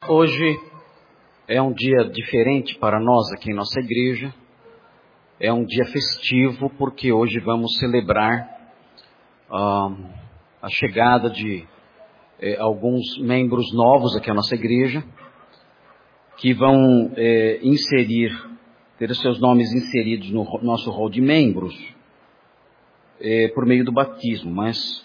Hoje é um dia diferente para nós aqui em nossa igreja. É um dia festivo porque hoje vamos celebrar a chegada de alguns membros novos aqui à nossa igreja, que vão ter os seus nomes inseridos no nosso rol de membros por meio do batismo. Mas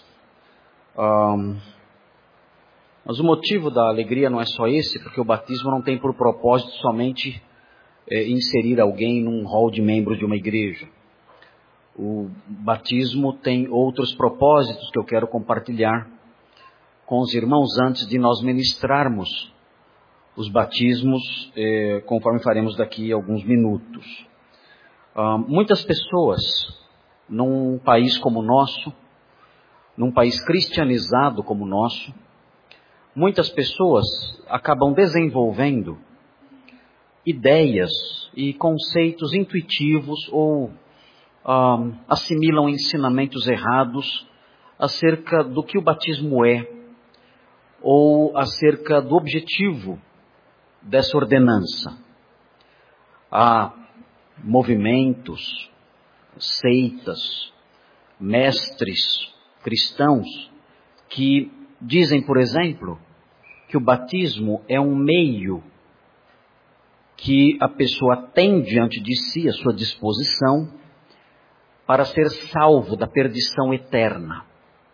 o motivo da alegria não é só esse, porque o batismo não tem por propósito somente inserir alguém num rol de membros de uma igreja. O batismo tem outros propósitos que eu quero compartilhar com os irmãos antes de nós ministrarmos os batismos, conforme faremos daqui a alguns minutos. Muitas pessoas, num país como o nosso, num país cristianizado como o nosso, muitas pessoas acabam desenvolvendo ideias e conceitos intuitivos ou assimilam ensinamentos errados acerca do que o batismo é ou acerca do objetivo dessa ordenança. Há movimentos, seitas, mestres cristãos que dizem, por exemplo, que o batismo é um meio que a pessoa tem diante de si, à sua disposição, para ser salvo da perdição eterna.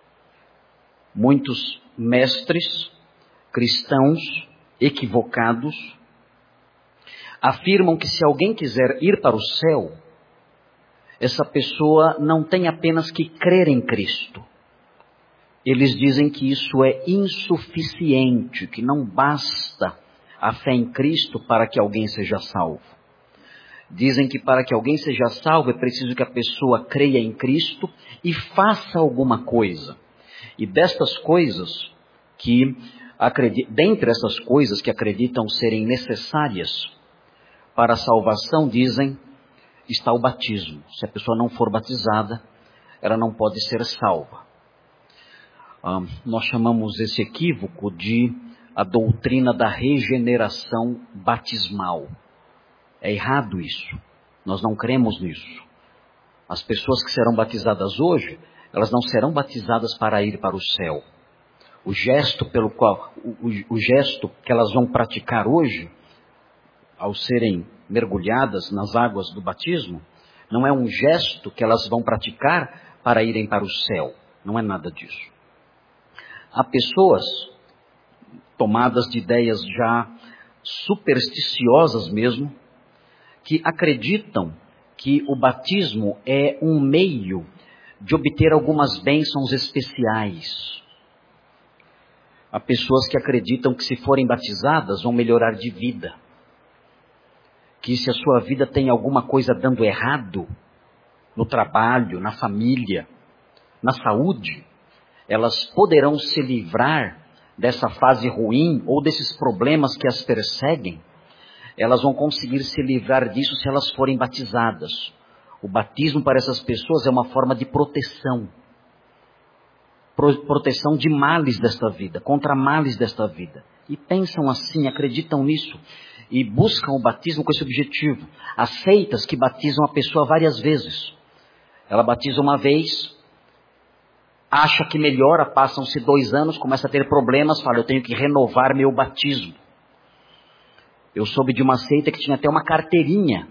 Muitos mestres cristãos equivocados afirmam que se alguém quiser ir para o céu, essa pessoa não tem apenas que crer em Cristo. Eles dizem que isso é insuficiente, que não basta a fé em Cristo para que alguém seja salvo. Dizem que para que alguém seja salvo é preciso que a pessoa creia em Cristo e faça alguma coisa. E destas coisas dentre essas coisas que acreditam serem necessárias para a salvação, dizem, está o batismo. Se a pessoa não for batizada, ela não pode ser salva. Nós chamamos esse equívoco de a doutrina da regeneração batismal. É errado isso. Nós não cremos nisso. As pessoas que serão batizadas hoje, elas não serão batizadas para ir para o céu. O gesto que elas vão praticar hoje, ao serem mergulhadas nas águas do batismo, não é um gesto que elas vão praticar para irem para o céu. Não é nada disso. Há pessoas tomadas de ideias já supersticiosas mesmo, que acreditam que o batismo é um meio de obter algumas bênçãos especiais. Há pessoas que acreditam que se forem batizadas vão melhorar de vida. Que se a sua vida tem alguma coisa dando errado, no trabalho, na família, na saúde, elas poderão se livrar dessa fase ruim ou desses problemas que as perseguem. Elas vão conseguir se livrar disso se elas forem batizadas. O batismo para essas pessoas é uma forma de proteção. Proteção de males desta vida, contra males desta vida. E pensam assim, acreditam nisso. E buscam o batismo com esse objetivo. Há seitas que batizam a pessoa várias vezes. Ela batiza uma vez, acha que melhora, passam-se 2 anos, começa a ter problemas, fala, eu tenho que renovar meu batismo. Eu soube de uma seita que tinha até uma carteirinha.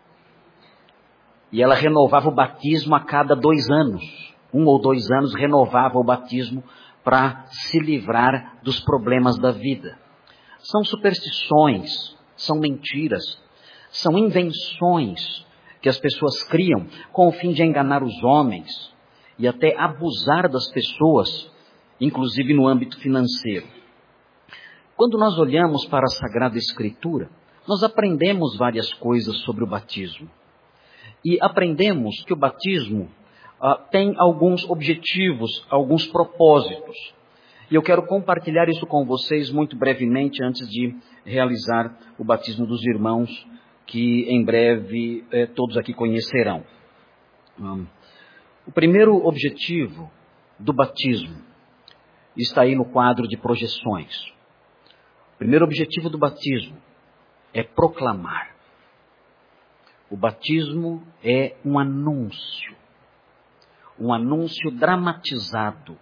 E ela renovava o batismo a cada 2 anos. 1 ou 2 anos renovava o batismo para se livrar dos problemas da vida. São superstições, são mentiras, são invenções que as pessoas criam com o fim de enganar os homens e até abusar das pessoas, inclusive no âmbito financeiro. Quando nós olhamos para a Sagrada Escritura, nós aprendemos várias coisas sobre o batismo. E aprendemos que o batismo tem alguns objetivos, alguns propósitos. E eu quero compartilhar isso com vocês muito brevemente antes de realizar o batismo dos irmãos, que em breve todos aqui conhecerão. O primeiro objetivo do batismo está aí no quadro de projeções. O primeiro objetivo do batismo é proclamar. O batismo é um anúncio dramatizado,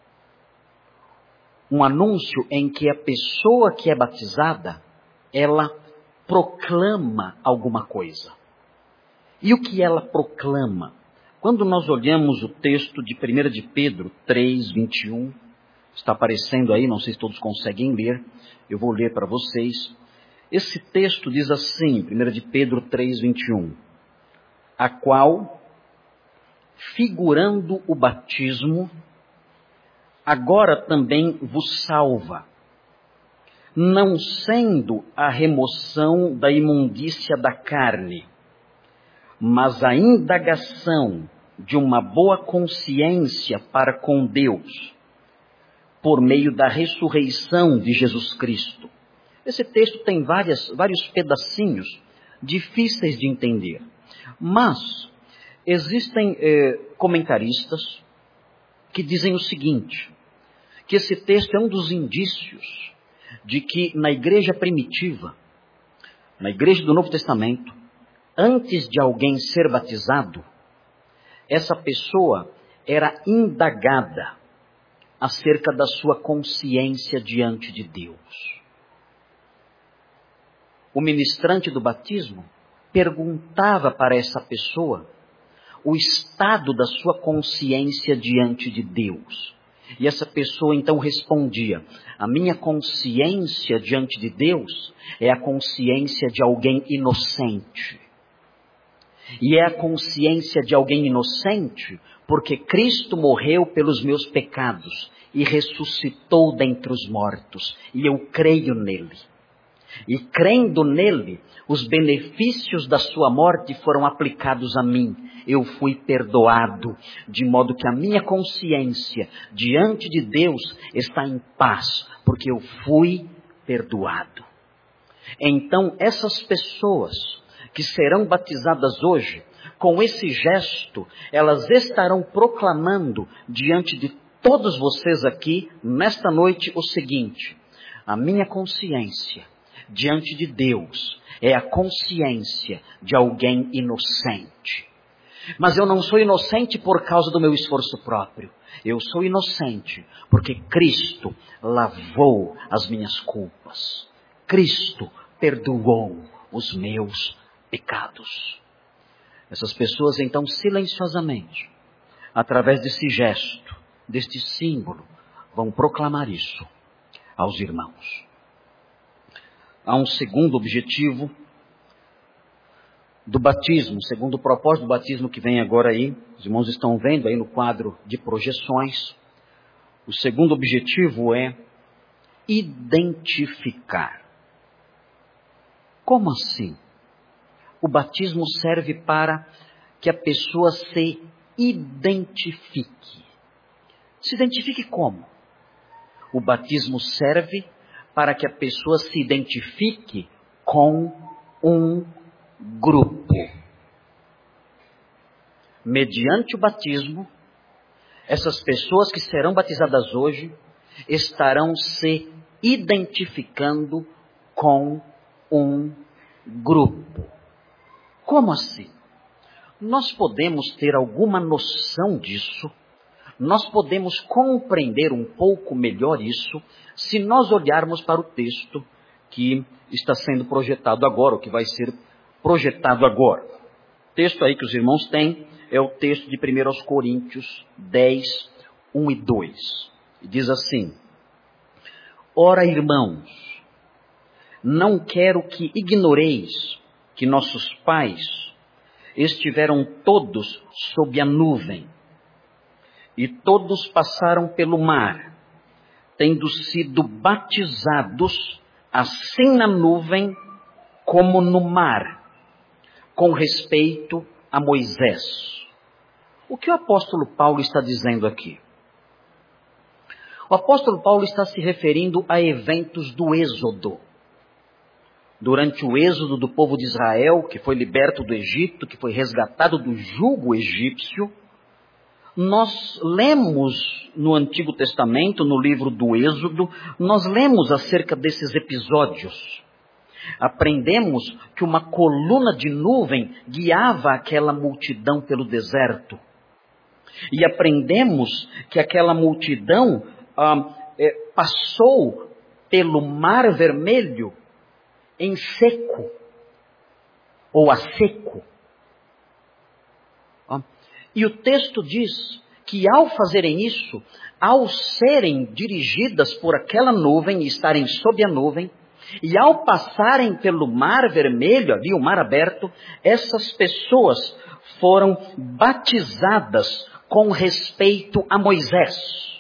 um anúncio em que a pessoa que é batizada, ela proclama alguma coisa. E o que ela proclama? Quando nós olhamos o texto de 1 de Pedro 3, 21, está aparecendo aí, não sei se todos conseguem ler, eu vou ler para vocês. Esse texto diz assim, 1 de Pedro 3, 21, a qual, figurando o batismo, agora também vos salva, não sendo a remoção da imundícia da carne, mas a indagação de uma boa consciência para com Deus, por meio da ressurreição de Jesus Cristo. Esse texto tem vários pedacinhos difíceis de entender, mas existem comentaristas que dizem o seguinte, que esse texto é um dos indícios de que na igreja primitiva, na igreja do Novo Testamento, antes de alguém ser batizado, essa pessoa era indagada acerca da sua consciência diante de Deus. O ministrante do batismo perguntava para essa pessoa o estado da sua consciência diante de Deus. E essa pessoa então respondia, a minha consciência diante de Deus é a consciência de alguém inocente. E é a consciência de alguém inocente porque Cristo morreu pelos meus pecados e ressuscitou dentre os mortos. E eu creio nele. E crendo nele, os benefícios da sua morte foram aplicados a mim. Eu fui perdoado, de modo que a minha consciência diante de Deus está em paz, porque eu fui perdoado. Então, essas pessoas que serão batizadas hoje, com esse gesto, elas estarão proclamando diante de todos vocês aqui, nesta noite, o seguinte: a minha consciência diante de Deus é a consciência de alguém inocente. Mas eu não sou inocente por causa do meu esforço próprio. Eu sou inocente porque Cristo lavou as minhas culpas. Cristo perdoou os meus pecados. Essas pessoas então silenciosamente, através desse gesto, deste símbolo, vão proclamar isso aos irmãos. Há um segundo objetivo do batismo, segundo o propósito do batismo que vem agora aí, os irmãos estão vendo aí no quadro de projeções. O segundo objetivo é identificar. Como assim? O batismo serve para que a pessoa se identifique. Se identifique como? O batismo serve para que a pessoa se identifique com um grupo. Mediante o batismo, essas pessoas que serão batizadas hoje estarão se identificando com um grupo. Como assim? Nós podemos ter alguma noção disso, nós podemos compreender um pouco melhor isso, se nós olharmos para o texto que está sendo projetado agora, ou que vai ser projetado agora. O texto aí que os irmãos têm é o texto de 1 Coríntios 10, 1 e 2. E diz assim: ora, irmãos, não quero que ignoreis que nossos pais estiveram todos sob a nuvem, e todos passaram pelo mar, tendo sido batizados assim na nuvem como no mar, com respeito a Moisés. O que o apóstolo Paulo está dizendo aqui? O apóstolo Paulo está se referindo a eventos do Êxodo. Durante o êxodo do povo de Israel, que foi liberto do Egito, que foi resgatado do jugo egípcio, Nós lemos no Antigo Testamento, no livro do Êxodo, nós lemos acerca desses episódios. Aprendemos que uma coluna de nuvem guiava aquela multidão pelo deserto. E aprendemos que aquela multidão passou pelo Mar Vermelho em seco, ou a seco. E o texto diz que ao fazerem isso, ao serem dirigidas por aquela nuvem, e estarem sob a nuvem, e ao passarem pelo Mar Vermelho, ali o mar aberto, essas pessoas foram batizadas com respeito a Moisés.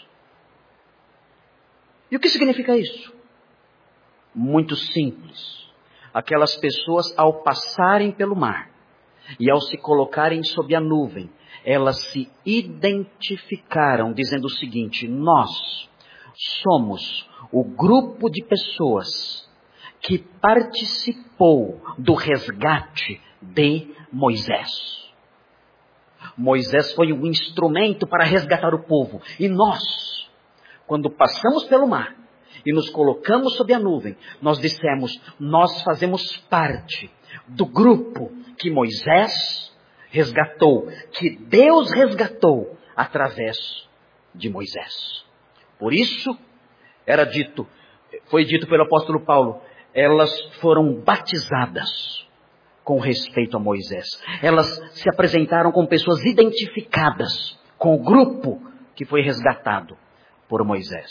E o que significa isso? Muito simples. Aquelas pessoas, ao passarem pelo mar e ao se colocarem sob a nuvem, elas se identificaram dizendo o seguinte: nós somos o grupo de pessoas que participou do resgate de Moisés. Moisés foi um instrumento para resgatar o povo. E nós, quando passamos pelo mar e nos colocamos sob a nuvem, nós dissemos: nós fazemos parte do grupo que Moisés resgatou, que Deus resgatou através de Moisés. Por isso, foi dito pelo apóstolo Paulo, elas foram batizadas com respeito a Moisés. Elas se apresentaram como pessoas identificadas com o grupo que foi resgatado por Moisés.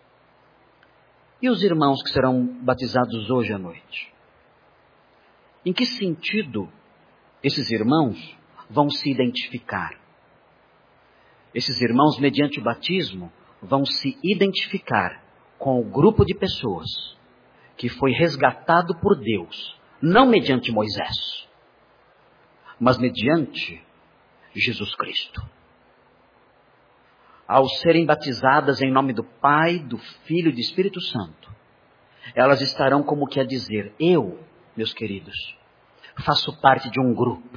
E os irmãos que serão batizados hoje à noite? Em que sentido esses irmãos vão se identificar? Esses irmãos, mediante o batismo, vão se identificar com o grupo de pessoas que foi resgatado por Deus, não mediante Moisés, mas mediante Jesus Cristo. Ao serem batizadas em nome do Pai, do Filho e do Espírito Santo, elas estarão como que a dizer: eu, meus queridos, faço parte de um grupo.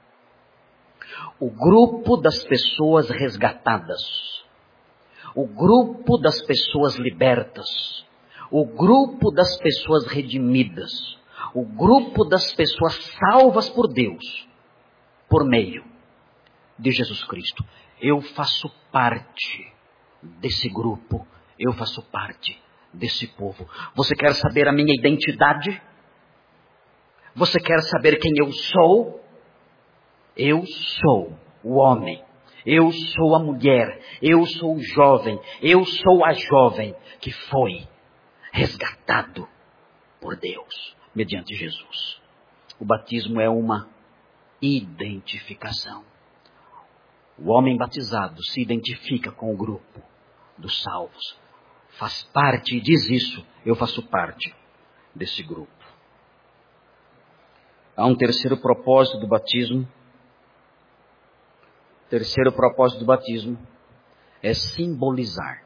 O grupo das pessoas resgatadas. O grupo das pessoas libertas. O grupo das pessoas redimidas. O grupo das pessoas salvas por Deus, por meio de Jesus Cristo. Eu faço parte desse grupo. Eu faço parte desse povo. Você quer saber a minha identidade? Você quer saber quem eu sou? Eu sou o homem. Eu sou a mulher. Eu sou o jovem. Eu sou a jovem que foi resgatado por Deus, mediante Jesus. O batismo é uma identificação. O homem batizado se identifica com o grupo dos salvos. Faz parte e diz isso: eu faço parte desse grupo. Há um terceiro propósito do batismo. O terceiro propósito do batismo é simbolizar.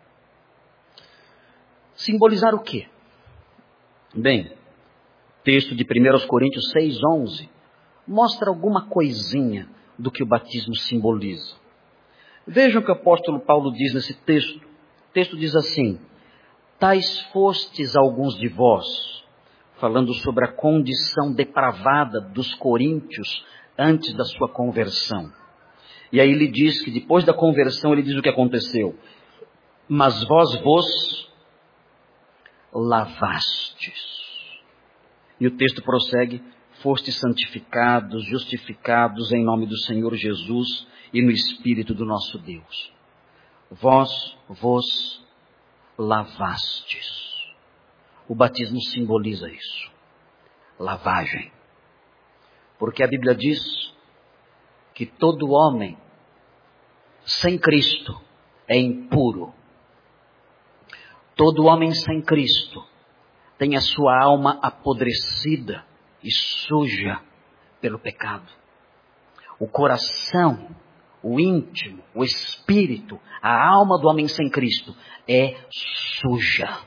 Simbolizar o quê? Bem, texto de 1 Coríntios 6:11 mostra alguma coisinha do que o batismo simboliza. Vejam o que o apóstolo Paulo diz nesse texto. O texto diz assim: tais fostes alguns de vós, falando sobre a condição depravada dos coríntios antes da sua conversão. E aí ele diz que depois da conversão, ele diz o que aconteceu. Mas vós lavastes. E o texto prossegue: fostes santificados, justificados em nome do Senhor Jesus e no Espírito do nosso Deus. Vós vos lavastes. O batismo simboliza isso. Lavagem. Porque a Bíblia diz que todo homem sem Cristo é impuro. Todo homem sem Cristo tem a sua alma apodrecida e suja pelo pecado. O coração, o íntimo, o espírito, a alma do homem sem Cristo é suja.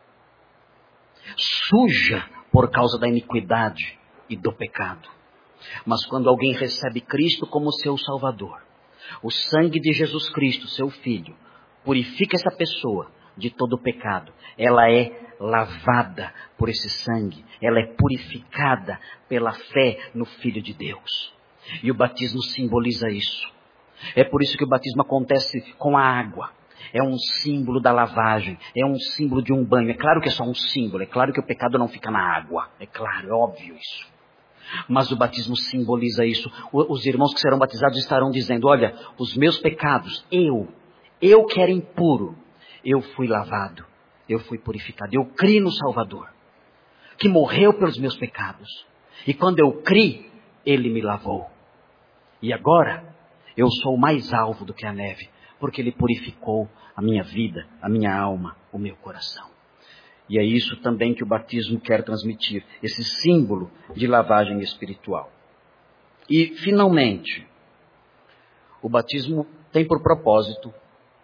Suja por causa da iniquidade e do pecado. Mas quando alguém recebe Cristo como seu Salvador, O sangue de Jesus Cristo, seu Filho, purifica essa pessoa de todo o pecado. Ela é lavada por esse sangue. Ela é purificada pela fé no Filho de Deus. E o batismo simboliza isso. É por isso que o batismo acontece com a água. É um símbolo da lavagem. É um símbolo de um banho. É claro que é só um símbolo. É claro que o pecado não fica na água. É claro, é óbvio isso. Mas o batismo simboliza isso. Os irmãos que serão batizados estarão dizendo, olha, os meus pecados, eu que era impuro, eu fui lavado, eu fui purificado. Eu criei no Salvador, que morreu pelos meus pecados. E quando eu criei, Ele me lavou. E agora, eu sou mais alvo do que a neve, porque Ele purificou a minha vida, a minha alma, o meu coração. E é isso também que o batismo quer transmitir, esse símbolo de lavagem espiritual. E, finalmente, o batismo tem por propósito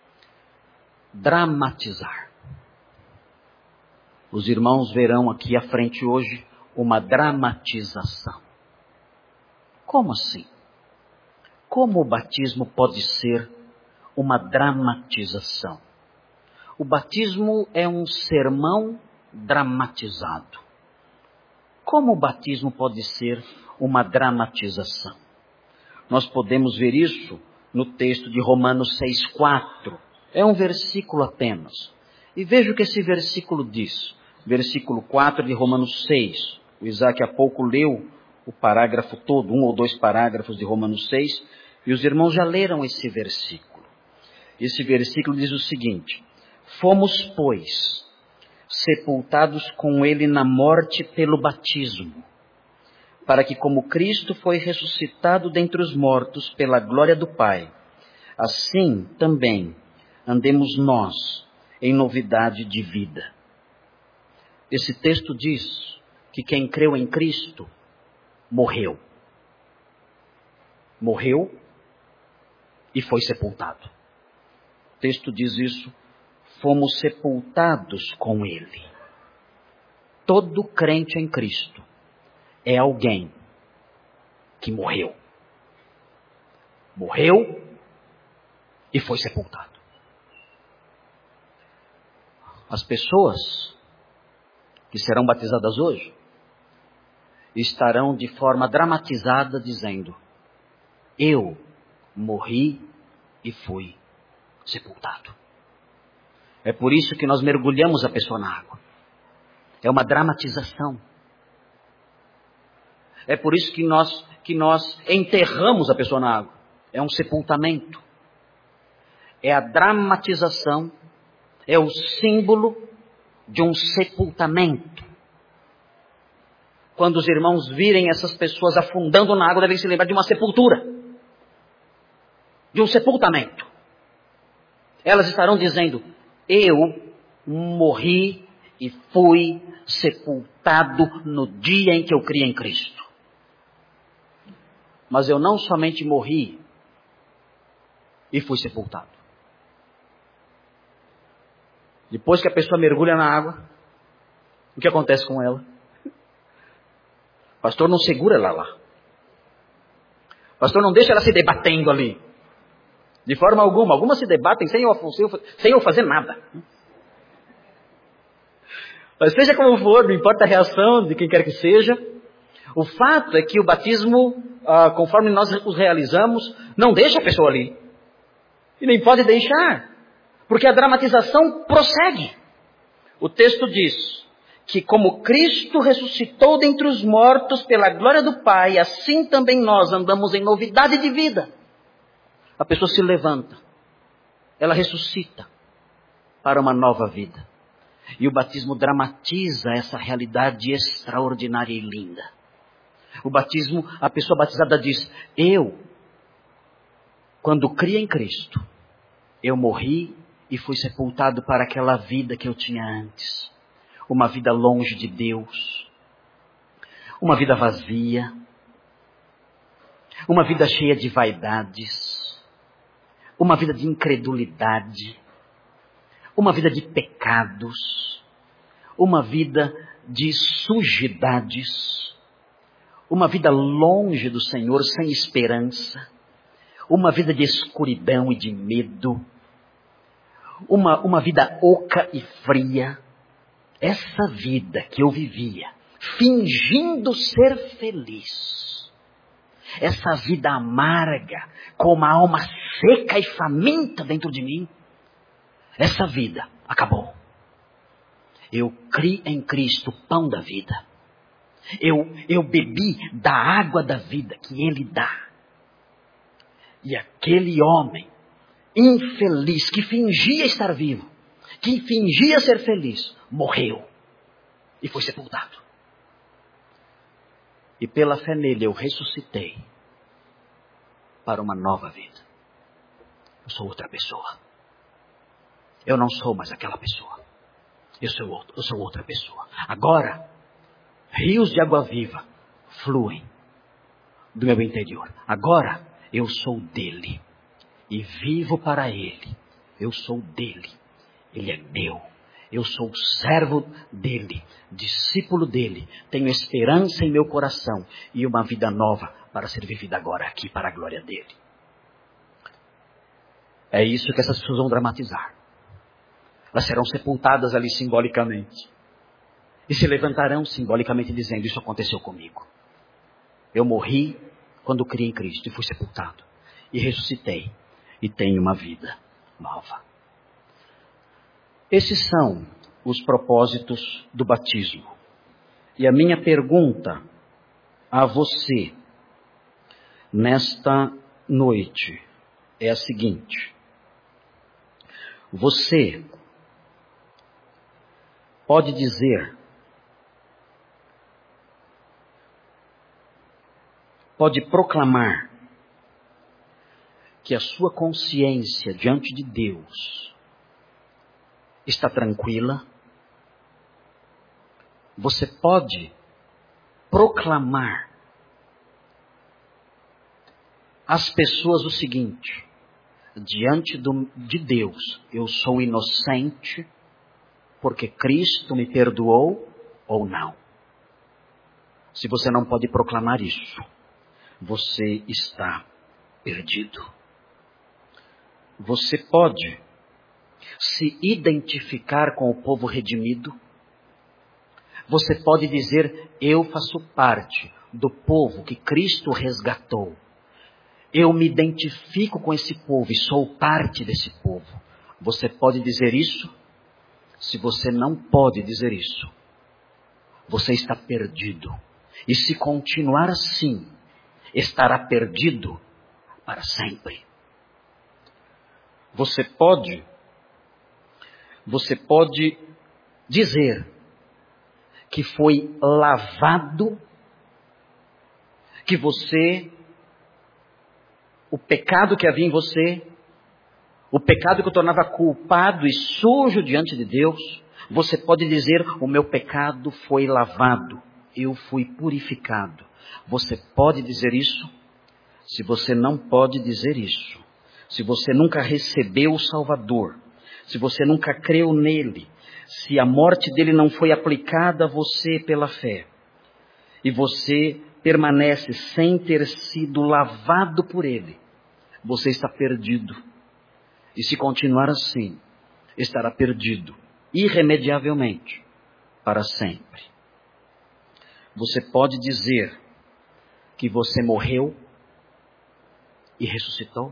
dramatizar. Os irmãos verão aqui à frente hoje uma dramatização. Como assim? Como o batismo pode ser uma dramatização? O batismo é um sermão dramatizado. Como o batismo pode ser uma dramatização? Nós podemos ver isso no texto de Romanos 6,4. É um versículo apenas. E veja o que esse versículo diz. Versículo 4 de Romanos 6. O Isaac há pouco leu o parágrafo todo, 1 ou 2 parágrafos de Romanos 6, e os irmãos já leram esse versículo. Esse versículo diz o seguinte: fomos, pois, sepultados com Ele na morte pelo batismo, para que, como Cristo foi ressuscitado dentre os mortos pela glória do Pai, assim também andemos nós em novidade de vida. Esse texto diz que quem creu em Cristo morreu. Morreu e foi sepultado. O texto diz isso. Fomos sepultados com Ele. Todo crente em Cristo é alguém que morreu. Morreu e foi sepultado. As pessoas que serão batizadas hoje estarão de forma dramatizada dizendo: eu morri e fui sepultado. É por isso que nós mergulhamos a pessoa na água. É uma dramatização. É por isso que nós enterramos a pessoa na água. É um sepultamento. É a dramatização, é o símbolo de um sepultamento. Quando os irmãos virem essas pessoas afundando na água, devem se lembrar de uma sepultura. De um sepultamento. Elas estarão dizendo: eu morri e fui sepultado no dia em que eu criei em Cristo. Mas eu não somente morri e fui sepultado. Depois que a pessoa mergulha na água, o que acontece com ela? O pastor não segura ela lá. O pastor não deixa ela se debatendo ali. De forma alguma. Algumas se debatem sem eu fazer nada. Mas seja como for, não importa a reação de quem quer que seja, o fato é que o batismo, conforme nós os realizamos, não deixa a pessoa ali. E nem pode deixar. Porque a dramatização prossegue. O texto diz que como Cristo ressuscitou dentre os mortos pela glória do Pai, assim também nós andamos em novidade de vida. A pessoa se levanta, ela ressuscita para uma nova vida. E o batismo dramatiza essa realidade extraordinária e linda. O batismo, a pessoa batizada diz: eu, quando criei em Cristo, eu morri e fui sepultado para aquela vida que eu tinha antes. Uma vida longe de Deus, uma vida vazia, uma vida cheia de vaidades, uma vida de incredulidade, uma vida de pecados, uma vida de sujidades, uma vida longe do Senhor, sem esperança, uma vida de escuridão e de medo, uma vida oca e fria. Essa vida que eu vivia, fingindo ser feliz, essa vida amarga, com uma alma seca e faminta dentro de mim, essa vida acabou. Eu criei em Cristo o pão da vida. Eu bebi da água da vida que Ele dá. E aquele homem infeliz que fingia estar vivo, que fingia ser feliz, morreu e foi sepultado. E pela fé nele eu ressuscitei para uma nova vida. Eu sou outra pessoa. Eu não sou mais aquela pessoa. Eu sou outra pessoa. Agora, rios de água viva fluem do meu interior. Agora, eu sou dele. E vivo para ele. Eu sou dele. Ele é meu. Eu sou servo dele. Discípulo dele. Tenho esperança em meu coração. E uma vida nova para ser vivida agora aqui para a glória dele. É isso que essas pessoas vão dramatizar. Elas serão sepultadas ali simbolicamente. E se levantarão simbolicamente dizendo, isso aconteceu comigo. Eu morri quando criei em Cristo e fui sepultado. E ressuscitei. E tenho uma vida nova. Esses são os propósitos do batismo. E a minha pergunta a você, nesta noite, é a seguinte. Você pode dizer, pode proclamar que a sua consciência diante de Deus está tranquila? Você pode proclamar às pessoas o seguinte: diante de Deus eu sou inocente porque Cristo me perdoou ou não? Se você não pode proclamar isso, você está perdido. Você pode se identificar com o povo redimido? Você pode dizer, eu faço parte do povo que Cristo resgatou. Eu me identifico com esse povo e sou parte desse povo. Você pode dizer isso? Se você não pode dizer isso, você está perdido. E se continuar assim, estará perdido para sempre. Você pode dizer que foi lavado, que o pecado que havia em você, o pecado que o tornava culpado e sujo diante de Deus, você pode dizer, o meu pecado foi lavado, eu fui purificado. Você pode dizer isso? Se você não pode dizer isso, se você nunca recebeu o Salvador, se você nunca creu nele, se a morte dele não foi aplicada a você pela fé, e você permanece sem ter sido lavado por ele, você está perdido. E se continuar assim, estará perdido, irremediavelmente, para sempre. Você pode dizer que você morreu e ressuscitou?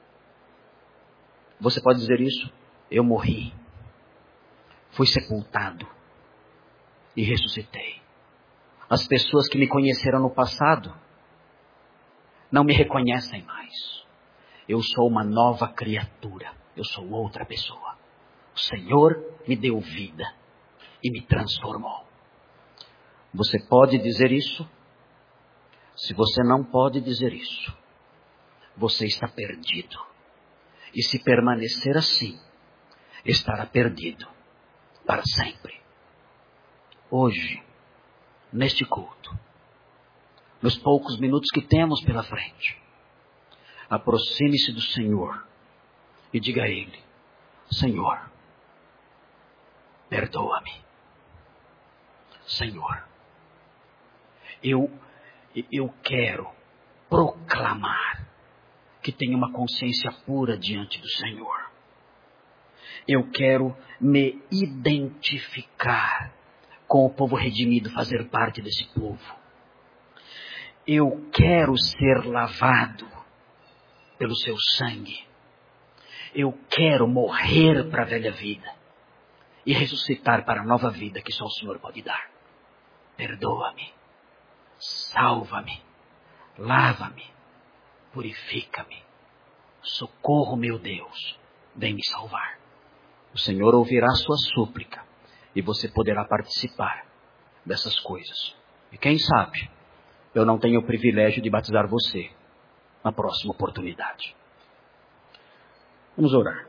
Você pode dizer isso? Eu morri, fui sepultado e ressuscitei. As pessoas que me conheceram no passado não me reconhecem mais. Eu sou uma nova criatura. Eu sou outra pessoa. O Senhor me deu vida e me transformou. Você pode dizer isso? Se você não pode dizer isso, você está perdido. E se permanecer assim, estará perdido para sempre. Hoje, neste culto, nos poucos minutos que temos pela frente, aproxime-se do Senhor e diga a Ele, Senhor, perdoa-me. Senhor, eu quero proclamar que tenha uma consciência pura diante do Senhor. Eu quero me identificar com o povo redimido, fazer parte desse povo. Eu quero ser lavado pelo seu sangue. Eu quero morrer para a velha vida e ressuscitar para a nova vida que só o Senhor pode dar. Perdoa-me, salva-me, lava-me, purifica-me. Socorro, meu Deus, vem me salvar. O Senhor ouvirá a sua súplica e você poderá participar dessas coisas. E quem sabe, eu não tenho o privilégio de batizar você na próxima oportunidade. Vamos orar.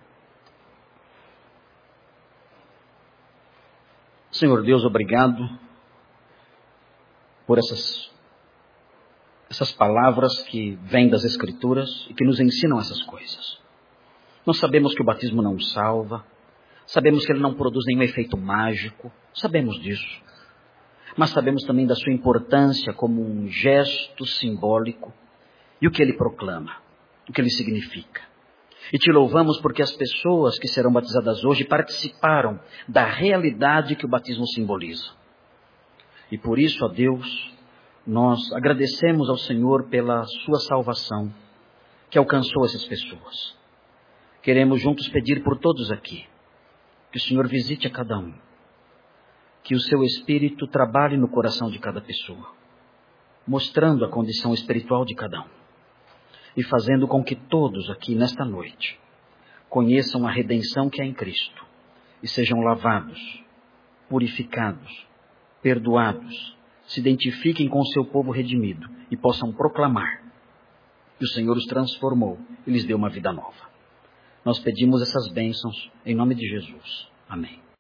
Senhor Deus, obrigado por essas palavras que vêm das Escrituras e que nos ensinam essas coisas. Nós sabemos que o batismo não salva, sabemos que ele não produz nenhum efeito mágico, sabemos disso. Mas sabemos também da sua importância como um gesto simbólico e o que ele proclama, o que ele significa. E te louvamos porque as pessoas que serão batizadas hoje participaram da realidade que o batismo simboliza. E por isso, ó Deus, nós agradecemos ao Senhor pela sua salvação que alcançou essas pessoas. Queremos juntos pedir por todos aqui que o Senhor visite a cada um, que o seu Espírito trabalhe no coração de cada pessoa, mostrando a condição espiritual de cada um e fazendo com que todos aqui nesta noite conheçam a redenção que há em Cristo e sejam lavados, purificados, perdoados, se identifiquem com o seu povo redimido e possam proclamar que o Senhor os transformou e lhes deu uma vida nova. Nós pedimos essas bênçãos em nome de Jesus. Amém.